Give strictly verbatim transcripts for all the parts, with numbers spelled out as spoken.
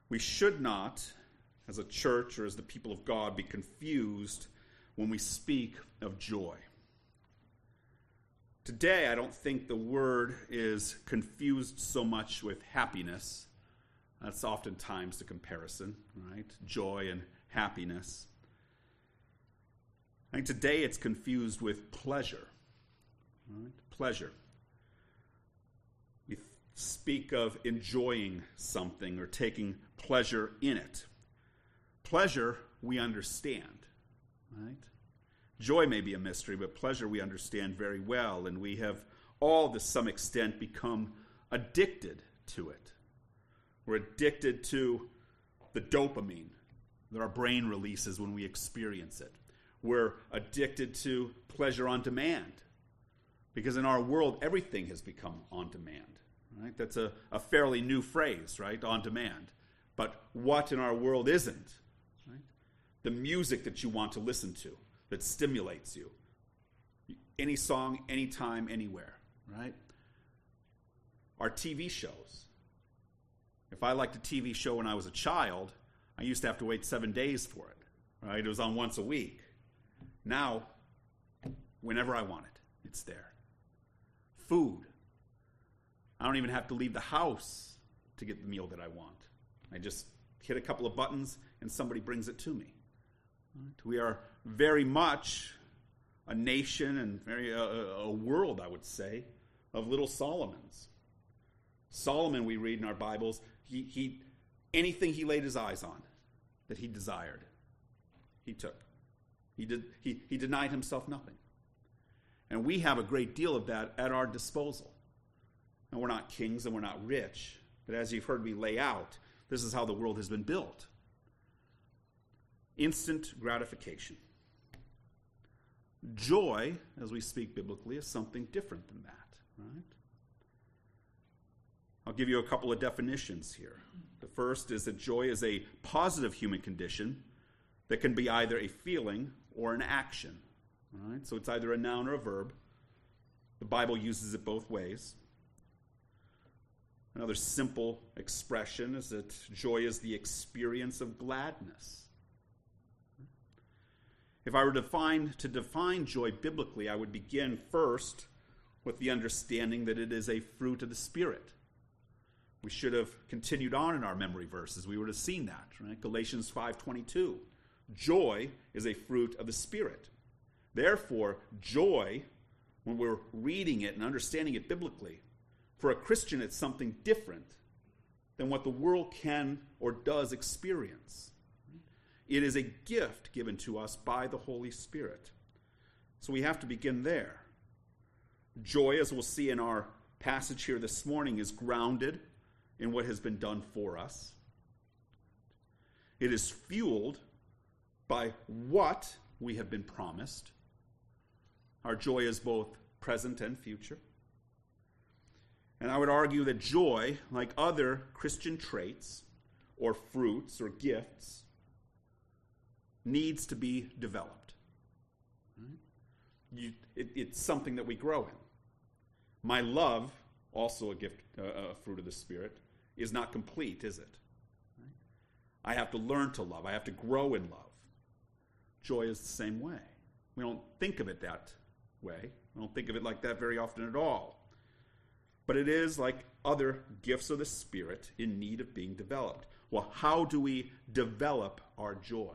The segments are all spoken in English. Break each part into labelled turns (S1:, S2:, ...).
S1: We should not, as a church or as the people of God, be confused when we speak of joy. Today, I don't think the word is confused so much with happiness. That's oftentimes the comparison, right? Joy and happiness. I think today it's confused with pleasure. Right? Pleasure. We speak of enjoying something or taking pleasure in it. Pleasure we understand, right? Joy may be a mystery, but pleasure we understand very well, and we have all to some extent become addicted to it. We're addicted to the dopamine that our brain releases when we experience it. We're addicted to pleasure on demand, because in our world, everything has become on demand. Right? That's a, a fairly new phrase, right? On demand. But what in our world isn't? Right? The music that you want to listen to, that stimulates you. Any song, anytime, anywhere, right? Our T V shows. If I liked a T V show when I was a child, I used to have to wait seven days for it, right? It was on once a week. Now, whenever I want it, it's there. Food. I don't even have to leave the house to get the meal that I want. I just hit a couple of buttons and somebody brings it to me. Right? We are very much a nation and very a, a world, I would say, of little Solomons. Solomon, we read in our Bibles, he, he anything he laid his eyes on that he desired, he took. He did. He, he denied himself nothing. And we have a great deal of that at our disposal. And we're not kings and we're not rich, but as you've heard me lay out, this is how the world has been built. Instant gratification. Joy, as we speak biblically, is something different than that, right? I'll give you a couple of definitions here. The first is that joy is a positive human condition that can be either a feeling or an action, right? So it's either a noun or a verb. The Bible uses it both ways. Another simple expression is that joy is the experience of gladness. If I were to define, to define joy biblically, I would begin first with the understanding that it is a fruit of the Spirit. We should have continued on in our memory verses. We would have seen that, right? Galatians five twenty-two. Joy is a fruit of the Spirit. Therefore, joy, when we're reading it and understanding it biblically, for a Christian, it's something different than what the world can or does experience. It is a gift given to us by the Holy Spirit. So we have to begin there. Joy, as we'll see in our passage here this morning, is grounded in what has been done for us. It is fueled by what we have been promised. Our joy is both present and future. And I would argue that joy, like other Christian traits or fruits or gifts, needs to be developed. Right? You, it, it's something that we grow in. My love, also a gift, uh, a fruit of the Spirit, is not complete, is it? Right? I have to learn to love. I have to grow in love. Joy is the same way. We don't think of it that way. We don't think of it like that very often at all. But it is, like other gifts of the Spirit, in need of being developed. Well, how do we develop our joy?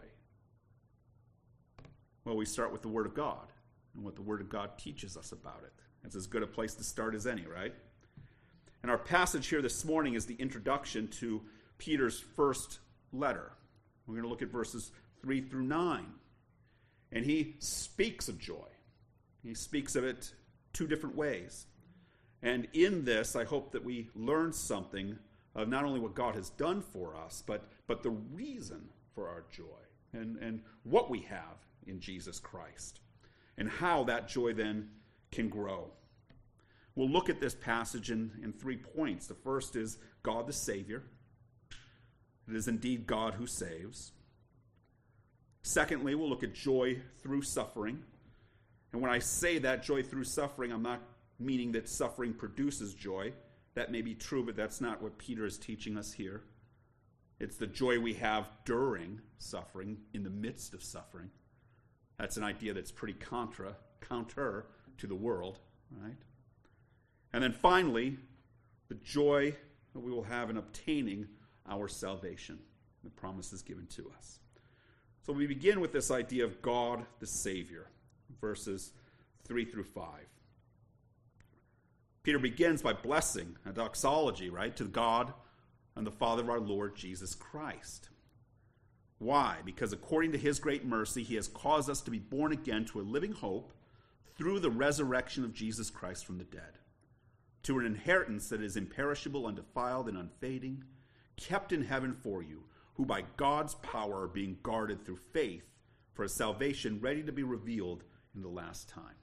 S1: Well, we start with the Word of God and what the Word of God teaches us about it. That's as good a place to start as any, right? And our passage here this morning is the introduction to Peter's first letter. We're going to look at verses three through nine. And he speaks of joy. He speaks of it two different ways. And in this, I hope that we learn something of not only what God has done for us, but, but the reason for our joy and, and what we have in Jesus Christ, and how that joy then can grow. We'll look at this passage in, in three points. The first is God the Savior. It is indeed God who saves. Secondly, we'll look at joy through suffering. And when I say that, joy through suffering, I'm not meaning that suffering produces joy. That may be true, but that's not what Peter is teaching us here. It's the joy we have during suffering, in the midst of suffering. That's an idea that's pretty contra, counter to the world, right? And then finally, the joy that we will have in obtaining our salvation. The promise is given to us. So we begin with this idea of God the Savior, verses three through five. Peter begins by blessing a doxology, right, to God and the Father of our Lord Jesus Christ. Why? Because according to his great mercy, he has caused us to be born again to a living hope through the resurrection of Jesus Christ from the dead, to an inheritance that is imperishable, undefiled, and unfading, kept in heaven for you, who by God's power are being guarded through faith for a salvation ready to be revealed in the last time.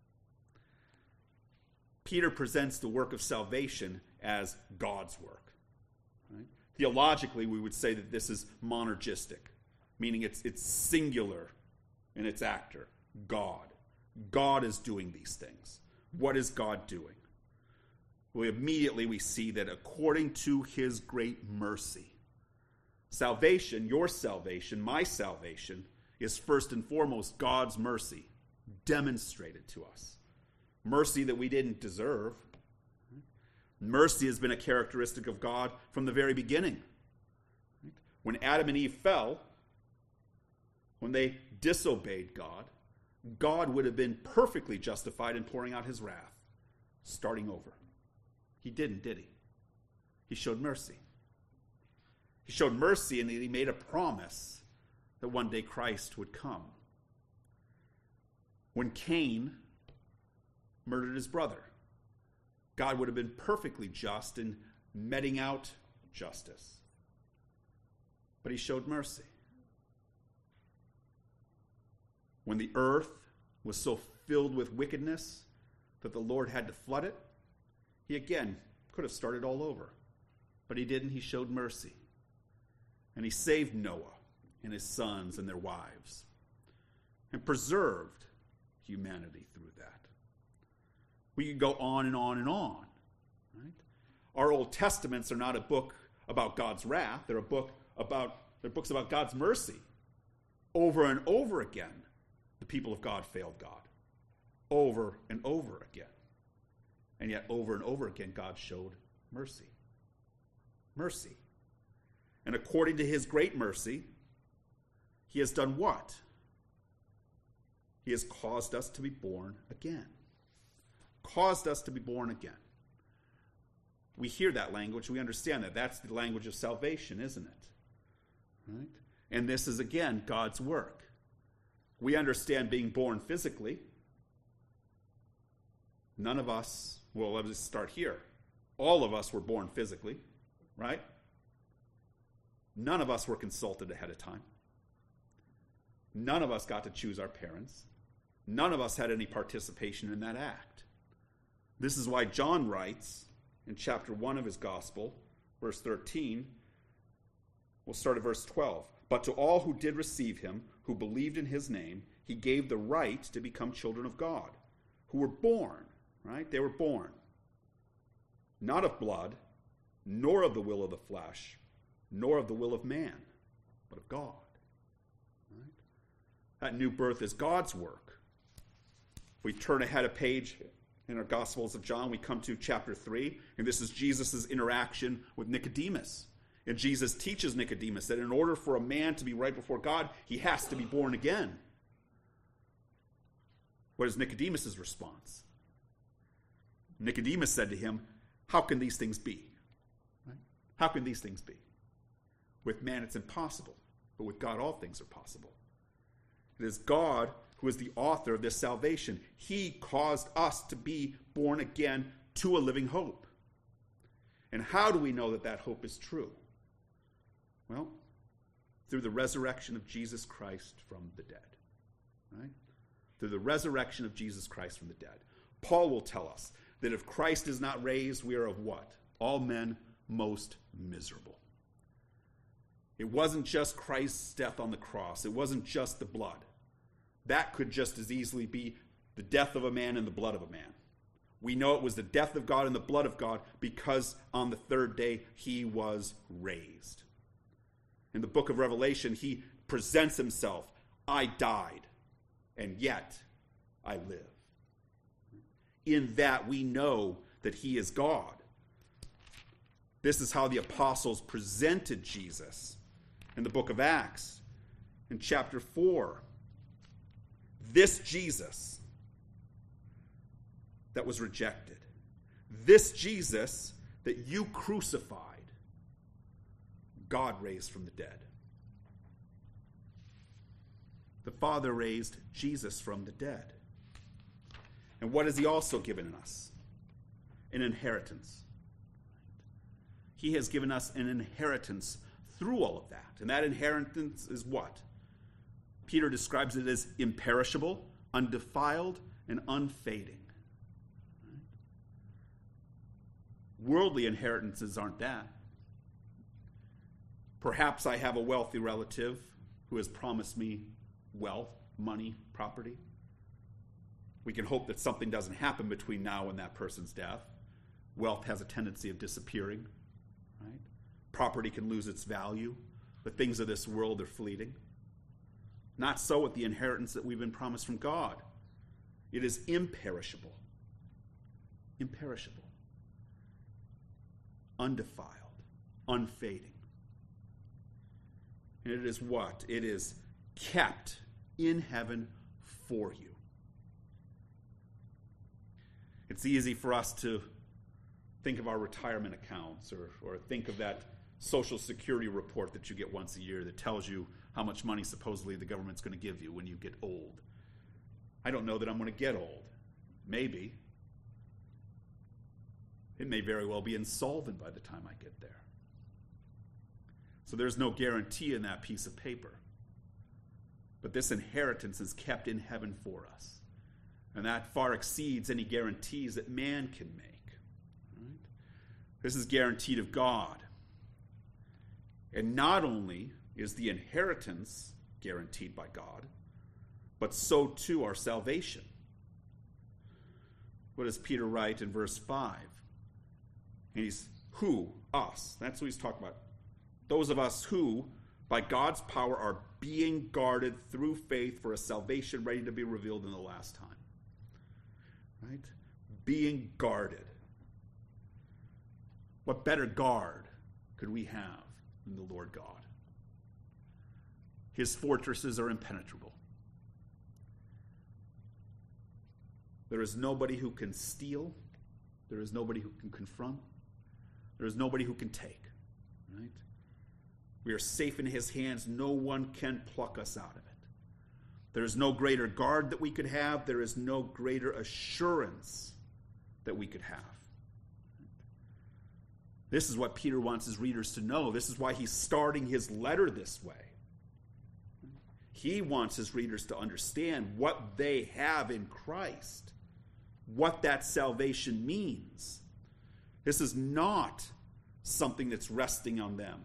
S1: Peter presents the work of salvation as God's work. Right? Theologically, we would say that this is monergistic, meaning it's, it's singular in its actor, God. God is doing these things. What is God doing? Well, immediately we see that according to his great mercy, salvation, your salvation, my salvation, is first and foremost God's mercy demonstrated to us. Mercy that we didn't deserve. Mercy has been a characteristic of God from the very beginning. When Adam and Eve fell, when they disobeyed God, God would have been perfectly justified in pouring out his wrath, starting over. He didn't, did he? He showed mercy. He showed mercy in that he made a promise that one day Christ would come. When Cain murdered his brother, God would have been perfectly just in meting out justice. But he showed mercy. When the earth was so filled with wickedness that the Lord had to flood it, he again could have started all over. But he didn't. He showed mercy. And he saved Noah and his sons and their wives and preserved humanity through that. We could go on and on and on. Right? Our Old Testaments are not a book about God's wrath. They're a book about they're books about God's mercy. Over and over again, the people of God failed God. Over and over again. And yet over and over again, God showed mercy. Mercy. And according to his great mercy, he has done what? He has caused us to be born again. Caused us to be born again. We hear that language. We understand that. That's the language of salvation, isn't it? Right? And this is, again, God's work. We understand being born physically. None of us, well, let's just start here. All of us were born physically, right? None of us were consulted ahead of time. None of us got to choose our parents. None of us had any participation in that act. This is why John writes in chapter one of his gospel, verse thirteen, we'll start at verse twelve. But to all who did receive him, who believed in his name, he gave the right to become children of God, who were born, right? They were born, not of blood, nor of the will of the flesh, nor of the will of man, but of God. Right? That new birth is God's work. If we turn ahead a page in our Gospels of John, we come to chapter three, and this is Jesus' interaction with Nicodemus. And Jesus teaches Nicodemus that in order for a man to be right before God, he has to be born again. What is Nicodemus' response? Nicodemus said to him, how can these things be? Right? How can these things be? With man it's impossible, but with God all things are possible. It is God who is the author of this salvation. He caused us to be born again to a living hope. And how do we know that that hope is true? Well, through the resurrection of Jesus Christ from the dead. Right? Through the resurrection of Jesus Christ from the dead. Paul will tell us that if Christ is not raised, we are of what? All men most miserable. It wasn't just Christ's death on the cross. It wasn't just the blood. That could just as easily be the death of a man and the blood of a man. We know it was the death of God and the blood of God because on the third day he was raised. In the book of Revelation, he presents himself. I died, and yet I live. In that we know that he is God. This is how the apostles presented Jesus in the book of Acts. In chapter four, this Jesus that was rejected, this Jesus that you crucified, God raised from the dead. The Father raised Jesus from the dead. And what has he also given us? An inheritance. He has given us an inheritance through all of that. And that inheritance is what? Peter describes it as imperishable, undefiled, and unfading. Worldly inheritances aren't that. Perhaps I have a wealthy relative who has promised me wealth, money, property. We can hope that something doesn't happen between now and that person's death. Wealth has a tendency of disappearing. Right? Property can lose its value. The things of this world are fleeting. Not so with the inheritance that we've been promised from God. It is imperishable. Imperishable. Undefiled. Unfading. And it is what? It is kept in heaven for you. It's easy for us to think of our retirement accounts or, or think of that Social Security report that you get once a year that tells you how much money supposedly the government's going to give you when you get old. I don't know that I'm going to get old. Maybe. It may very well be insolvent by the time I get there. So there's no guarantee in that piece of paper. But this inheritance is kept in heaven for us. And that far exceeds any guarantees that man can make. Right? This is guaranteed of God. And not only is the inheritance guaranteed by God, but so too our salvation. What does Peter write in verse five? And he's, who? Us. That's what he's talking about. Those of us who, by God's power, are being guarded through faith for a salvation ready to be revealed in the last time. Right? Being guarded. What better guard could we have than the Lord God? His fortresses are impenetrable. There is nobody who can steal. There is nobody who can confront. There is nobody who can take. Right? We are safe in his hands. No one can pluck us out of it. There is no greater guard that we could have. There is no greater assurance that we could have. This is what Peter wants his readers to know. This is why he's starting his letter this way. He wants his readers to understand what they have in Christ, what that salvation means. This is not something that's resting on them.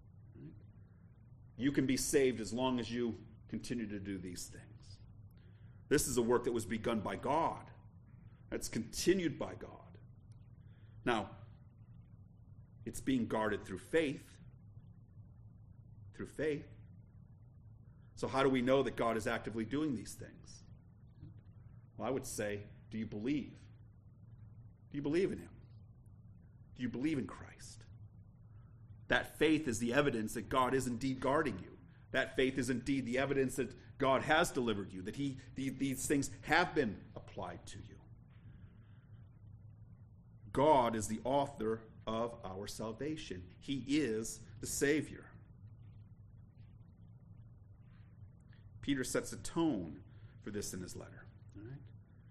S1: You can be saved as long as you continue to do these things. This is a work that was begun by God. That's continued by God. Now, it's being guarded through faith. Through faith. So how do we know that God is actively doing these things? Well, I would say, do you believe? Do you believe in him? Do you believe in Christ? That faith is the evidence that God is indeed guarding you. That faith is indeed the evidence that God has delivered you, that he, the, these things have been applied to you. God is the author of our salvation. He is the Savior. Peter sets a tone for this in his letter. All right?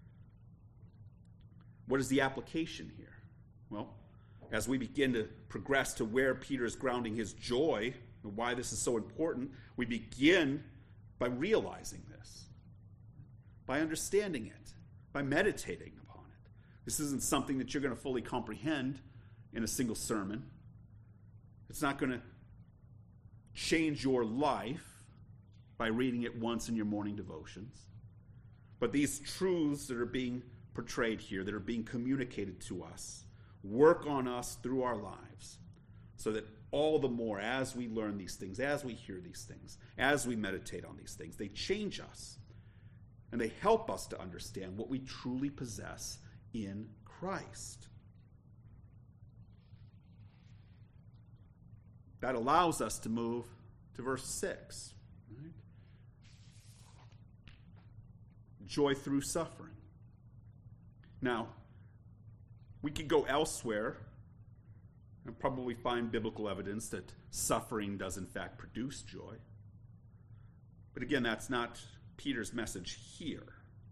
S1: What is the application here? Well, as we begin to progress to where Peter is grounding his joy and why this is so important, we begin by realizing this, by understanding it, by meditating upon it. This isn't something that you're going to fully comprehend in a single sermon. It's not going to change your life by reading it once in your morning devotions. But these truths that are being portrayed here, that are being communicated to us, work on us through our lives so that all the more as we learn these things, as we hear these things, as we meditate on these things. They change us, and they help us to understand what we truly possess in Christ. That allows us to move to verse six. Right? Joy through suffering. Now, we could go elsewhere and probably find biblical evidence that suffering does in fact produce joy. But again, that's not Peter's message here.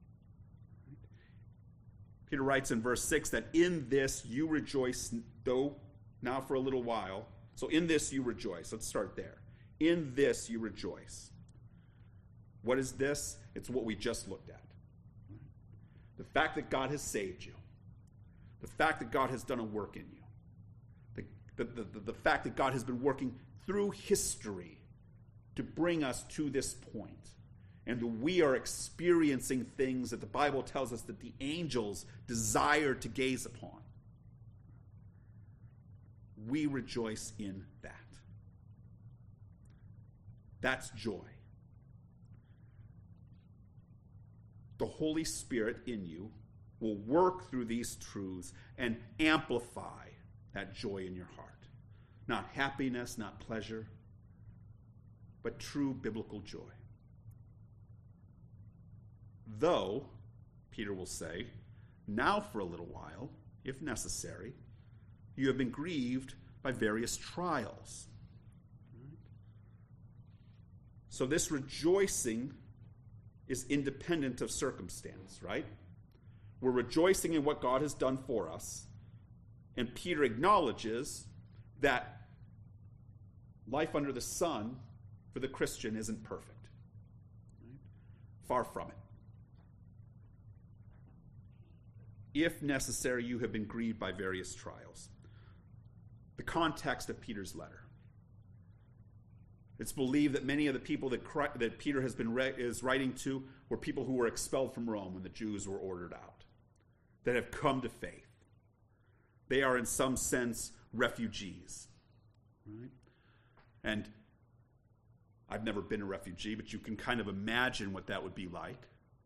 S1: Peter writes in verse six that in this you rejoice, though now for a little while. So in this you rejoice. Let's start there. In this you rejoice. What is this? It's what we just looked at. The fact that God has saved you. The fact that God has done a work in you. The, the, the, the fact that God has been working through history to bring us to this point. And that we are experiencing things that the Bible tells us that the angels desire to gaze upon. We rejoice in that. That's joy. The Holy Spirit in you will work through these truths and amplify that joy in your heart. Not happiness, not pleasure, but true biblical joy. Though, Peter will say, now for a little while, if necessary, you have been grieved by various trials. So this rejoicing is independent of circumstance, right? We're rejoicing in what God has done for us. And Peter acknowledges that life under the sun for the Christian isn't perfect. Right? Far from it. If necessary, you have been grieved by various trials. The context of Peter's letter. It's believed that many of the people that, Christ, that Peter has been re- is writing to were people who were expelled from Rome when the Jews were ordered out, that have come to faith. They are in some sense refugees. Right? And I've never been a refugee, but you can kind of imagine what that would be like.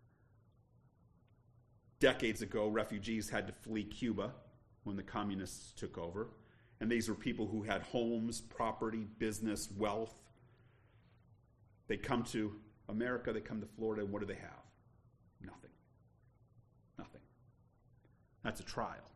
S1: Decades ago, refugees had to flee Cuba when the communists took over. And these were people who had homes, property, business, wealth. They come to America, they come to Florida, and what do they have? Nothing. Nothing. That's a trial.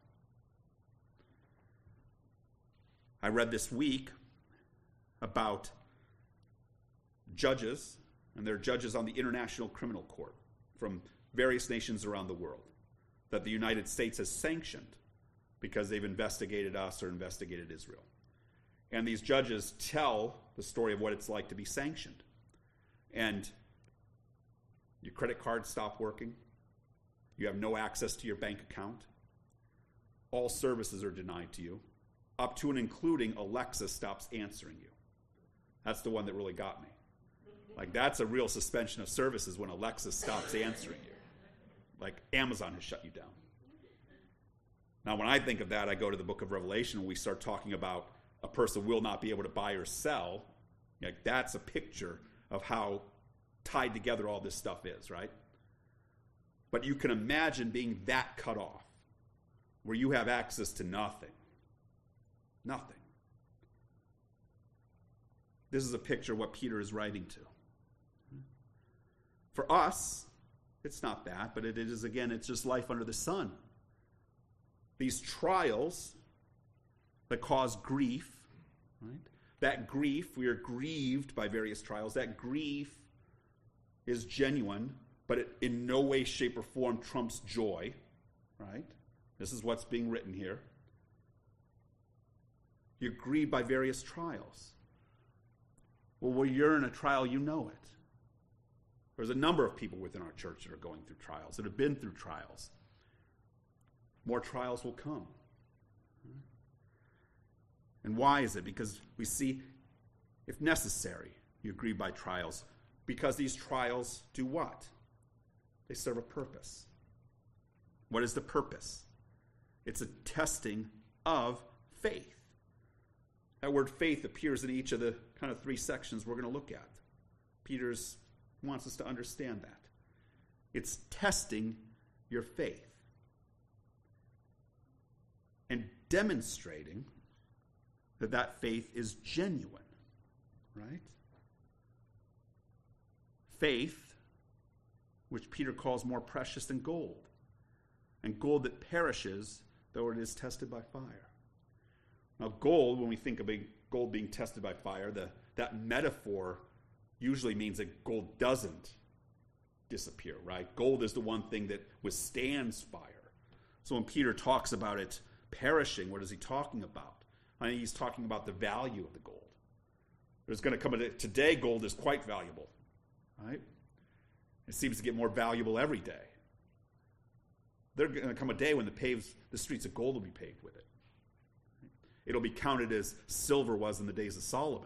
S1: I read this week about judges, and they're judges on the International Criminal Court from various nations around the world, that the United States has sanctioned because they've investigated us or investigated Israel. And these judges tell the story of what it's like to be sanctioned. And your credit cards stop working. You have no access to your bank account. All services are denied to you, up to and including Alexa stops answering you. That's the one that really got me. Like, that's a real suspension of services when Alexa stops answering you. Like, Amazon has shut you down. Now, when I think of that, I go to the book of Revelation and we start talking about a person will not be able to buy or sell. Like, that's a picture of how tied together all this stuff is, right? But you can imagine being that cut off, where you have access to nothing. Nothing. This is a picture of what Peter is writing to. For us, it's not that, but it is, again, it's just life under the sun. These trials that cause grief, right? That grief, we are grieved by various trials. That grief is genuine, but it in no way, shape, or form trumps joy, right? This is what's being written here. You're grieved by various trials. Well, when you're in a trial, you know it. There's a number of people within our church that are going through trials, that have been through trials. More trials will come. And why is it? Because we see, if necessary, you agree by trials. Because these trials do what? They serve a purpose. What is the purpose? It's a testing of faith. That word faith appears in each of the kind of three sections we're going to look at. Peter wants us to understand that. It's testing your faith and demonstrating that that faith is genuine, right? Faith, which Peter calls more precious than gold, and gold that perishes, though it is tested by fire. Now, gold, when we think of gold being tested by fire, the, that metaphor usually means that gold doesn't disappear, right? Gold is the one thing that withstands fire. So when Peter talks about it perishing, what is he talking about? I think he's talking about the value of the gold. There's going to come a day, today gold is quite valuable, right? It seems to get more valuable every day. There's going to come a day when the paves, the streets of gold will be paved with it. It'll be counted as silver was in the days of Solomon.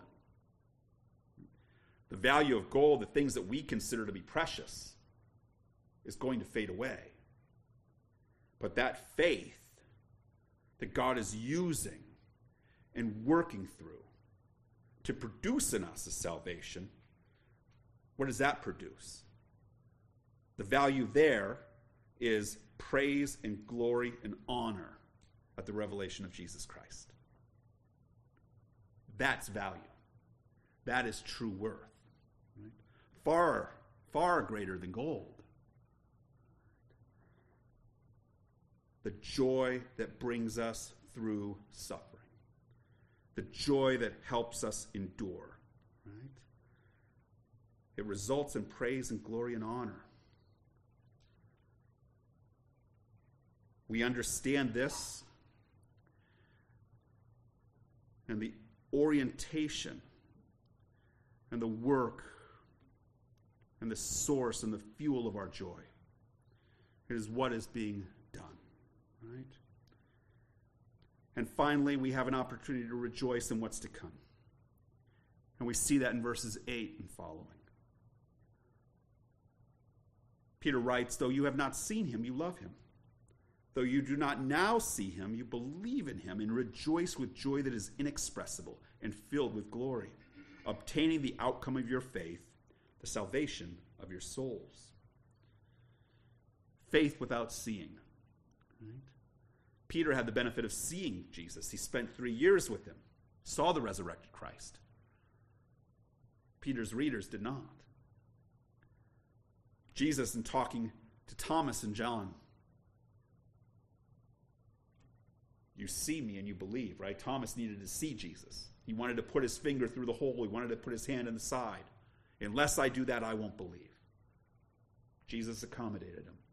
S1: The value of gold, the things that we consider to be precious, is going to fade away. But that faith that God is using and working through to produce in us a salvation, what does that produce? The value there is praise and glory and honor at the revelation of Jesus Christ. That's value. That is true worth. Right? Far, far greater than gold. The joy that brings us through suffering. The joy that helps us endure. Right? It results in praise and glory and honor. We understand this, and the orientation and the work and the source and the fuel of our joy. It is what is being done, right? And finally, we have an opportunity to rejoice in what's to come. And we see that in verses eight and following. Peter writes, though you have not seen him, you love him. Though you do not now see him, you believe in him and rejoice with joy that is inexpressible and filled with glory, obtaining the outcome of your faith, the salvation of your souls. Faith without seeing. Right? Peter had the benefit of seeing Jesus. He spent three years with him, saw the resurrected Christ. Peter's readers did not. Jesus, in talking to Thomas and John, you see me and you believe, right? Thomas needed to see Jesus. He wanted to put his finger through the hole. He wanted to put his hand in the side. Unless I do that, I won't believe. Jesus accommodated him.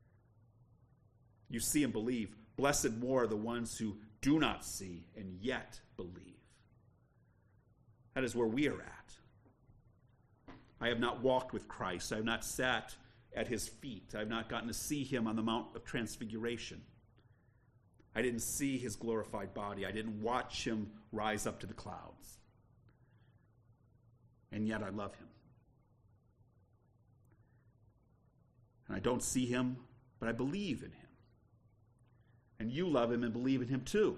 S1: You see and believe. Blessed more are the ones who do not see and yet believe. That is where we are at. I have not walked with Christ. I have not sat at his feet. I have not gotten to see him on the Mount of Transfiguration. I didn't see his glorified body. I didn't watch him rise up to the clouds. And yet I love him. And I don't see him, but I believe in him. And you love him and believe in him too.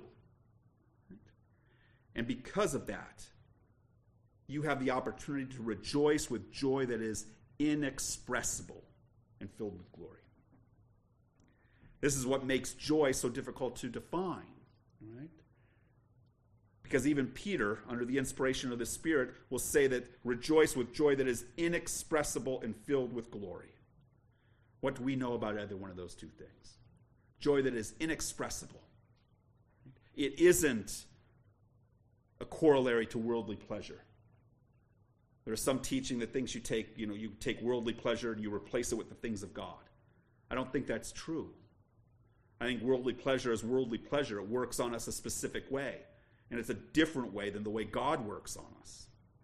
S1: And because of that, you have the opportunity to rejoice with joy that is inexpressible and filled with glory. This is what makes joy so difficult to define, right? Because even Peter, under the inspiration of the Spirit, will say that rejoice with joy that is inexpressible and filled with glory. What do we know about either one of those two things? Joy that is inexpressible. It isn't a corollary to worldly pleasure. There's some teaching that thinks you take, you know, you take worldly pleasure and you replace it with the things of God. I don't think that's true. I think worldly pleasure is worldly pleasure. It works on us a specific way. And it's a different way than the way God works on us.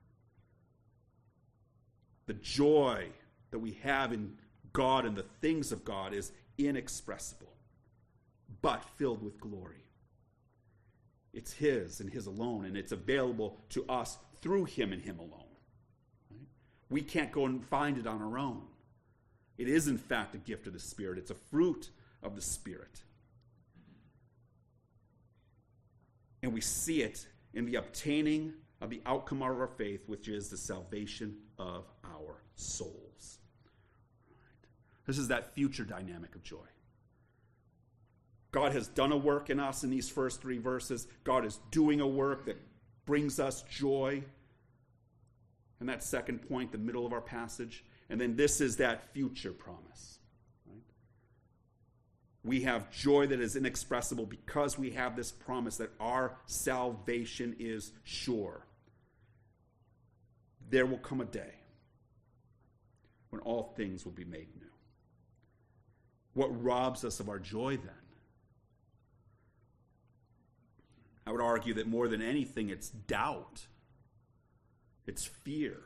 S1: The joy that we have in God and the things of God is inexpressible, but filled with glory. It's his and his alone, and it's available to us through him and him alone. Right? We can't go and find it on our own. It is, in fact, a gift of the Spirit. It's a fruit of the Spirit. And we see it in the obtaining of the outcome of our faith, which is the salvation of our souls. This is that future dynamic of joy. God has done a work in us in these first three verses. God is doing a work that brings us joy. And that second point, the middle of our passage. And then this is that future promise. Right? We have joy that is inexpressible because we have this promise that our salvation is sure. There will come a day when all things will be made new. What robs us of our joy then? I would argue that more than anything, it's doubt. It's fear.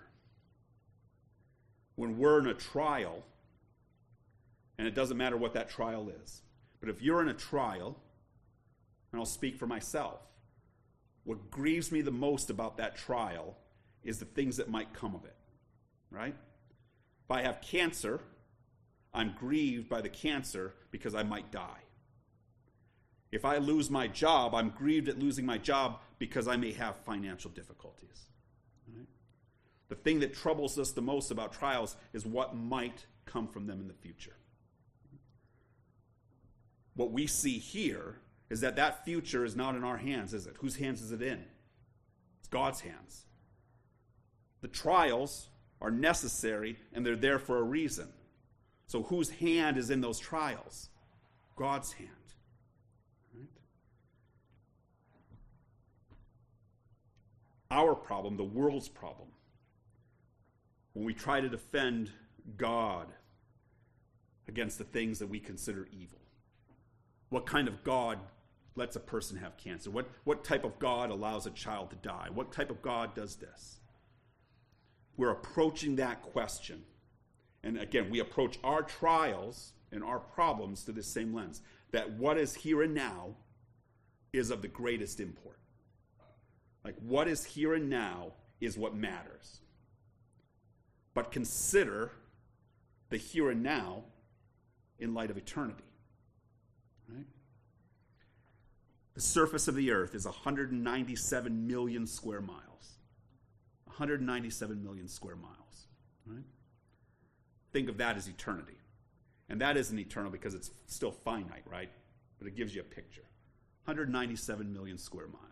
S1: When we're in a trial, and it doesn't matter what that trial is, but if you're in a trial, and I'll speak for myself, what grieves me the most about that trial is the things that might come of it, right? If I have cancer, I'm grieved by the cancer because I might die. If I lose my job, I'm grieved at losing my job because I may have financial difficulties. Right? The thing that troubles us the most about trials is what might come from them in the future. What we see here is that that future is not in our hands, is it? Whose hands is it in? It's God's hands. The trials are necessary and they're there for a reason. So whose hand is in those trials? God's hand. Our problem, the world's problem, when we try to defend God against the things that we consider evil. What kind of God lets a person have cancer? What, what type of God allows a child to die? What type of God does this? We're approaching that question. And again, we approach our trials and our problems through the same lens. That what is here and now is of the greatest import. Like what is here and now is what matters. But consider the here and now in light of eternity. Right? The surface of the earth is one hundred ninety-seven million square miles. one hundred ninety-seven million square miles. Right? Think of that as eternity. And that isn't eternal because it's still finite, right? But it gives you a picture. one hundred ninety-seven million square miles.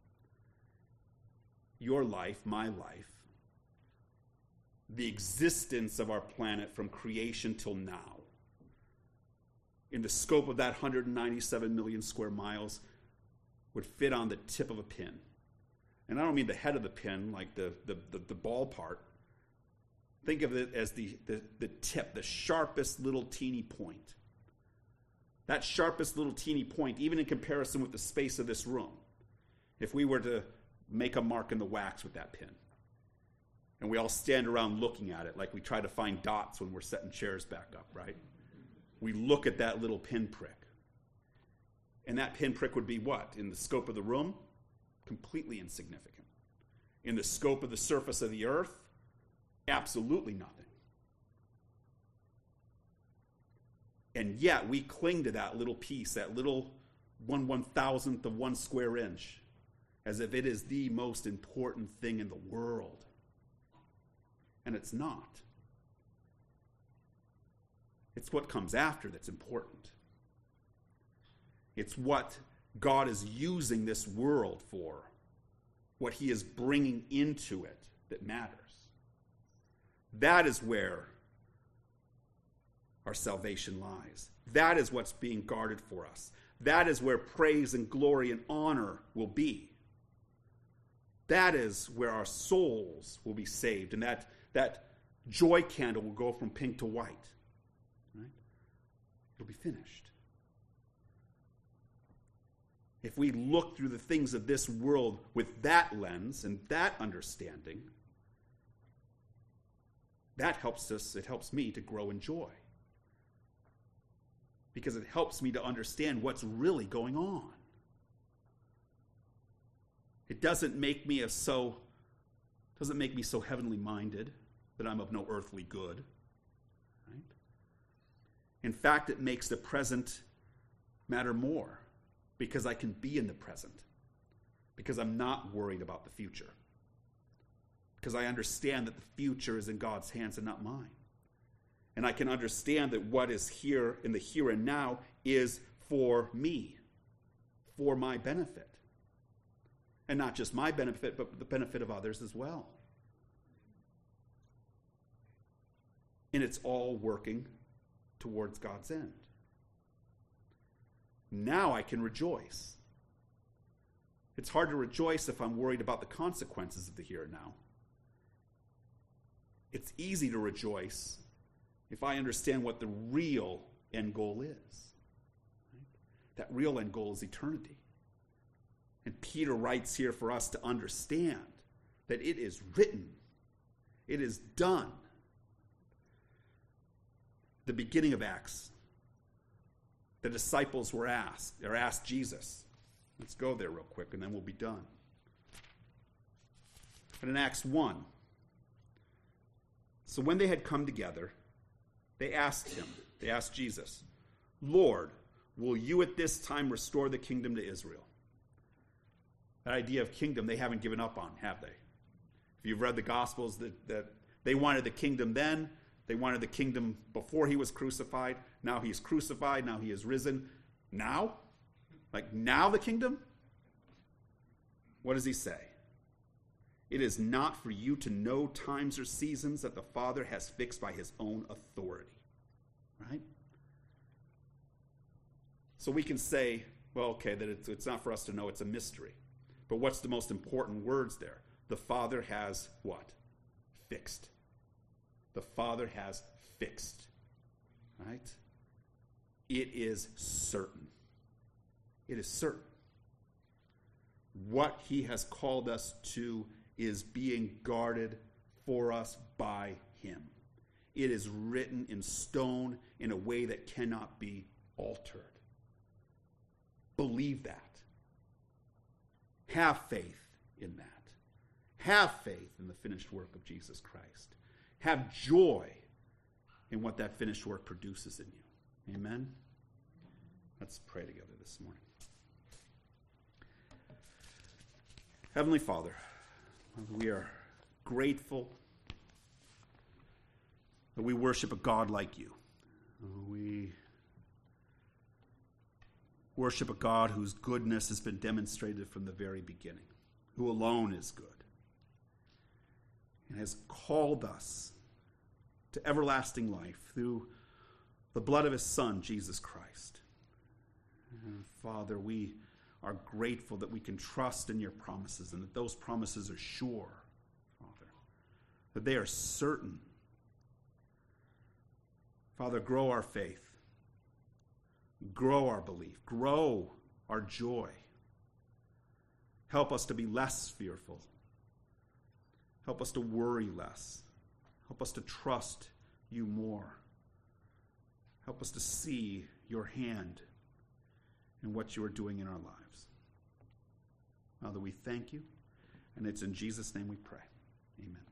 S1: Your life, my life, the existence of our planet from creation till now, in the scope of that one hundred ninety-seven million square miles, would fit on the tip of a pin. And I don't mean the head of the pin, like the, the, the, the ball part. Think of it as the, the, the tip, the sharpest little teeny point. That sharpest little teeny point, even in comparison with the space of this room, if we were to make a mark in the wax with that pin. And we all stand around looking at it like we try to find dots when we're setting chairs back up, right? We look at that little pinprick. And that pinprick would be what? In the scope of the room? Completely insignificant. In the scope of the surface of the earth? Absolutely nothing. And yet we cling to that little piece, that little one one thousandth of one square inch, as if it is the most important thing in the world. And it's not. It's what comes after that's important. It's what God is using this world for, what he is bringing into it that matters. That is where our salvation lies. That is what's being guarded for us. That is where praise and glory and honor will be. That is where our souls will be saved, and that, that joy candle will go from pink to white. Right? It'll be finished. If we look through the things of this world with that lens and that understanding, that helps us, it helps me to grow in joy. Because it helps me to understand what's really going on. It doesn't make me a so doesn't make me so heavenly minded that I'm of no earthly good. Right? In fact, it makes the present matter more because I can be in the present. because I'm not worried about the future. Because I understand that the future is in God's hands and not mine. And I can understand that what is here in the here and now is for me, for my benefit. And not just my benefit, but the benefit of others as well. And it's all working towards God's end. Now I can rejoice. It's hard to rejoice if I'm worried about the consequences of the here and now. It's easy to rejoice if I understand what the real end goal is. Right? That real end goal is eternity. And Peter writes here for us to understand that it is written. It is done. The beginning of Acts, the disciples were asked, or asked Jesus. Let's go there real quick and then we'll be done. But in Acts one, so when they had come together, they asked him, they asked Jesus, Lord, will you at this time restore the kingdom to Israel? That idea of kingdom they haven't given up on, have they? If you've read the Gospels, that, that they wanted the kingdom then, they wanted the kingdom before he was crucified. Now he's crucified, now he is risen. Now? Like now the kingdom? What does he say? It is not for you to know times or seasons that the Father has fixed by his own authority. Right? So we can say, well, okay, that it's, it's not for us to know, it's a mystery. But what's the most important words there? The Father has what? Fixed. The Father has fixed. Right? It is certain. It is certain. What he has called us to is being guarded for us by him. It is written in stone in a way that cannot be altered. Believe that. Have faith in that. Have faith in the finished work of Jesus Christ. Have joy in what that finished work produces in you. Amen? Let's pray together this morning. Heavenly Father, we are grateful that we worship a God like you. We worship a God whose goodness has been demonstrated from the very beginning, who alone is good, and has called us to everlasting life through the blood of his Son, Jesus Christ. And Father, we are grateful that we can trust in your promises and that those promises are sure, Father, that they are certain. Father, grow our faith, grow our belief, grow our joy. Help us to be less fearful. Help us to worry less. Help us to trust you more. Help us to see your hand in what you are doing in our lives. Father, we thank you, and it's in Jesus' name we pray. Amen.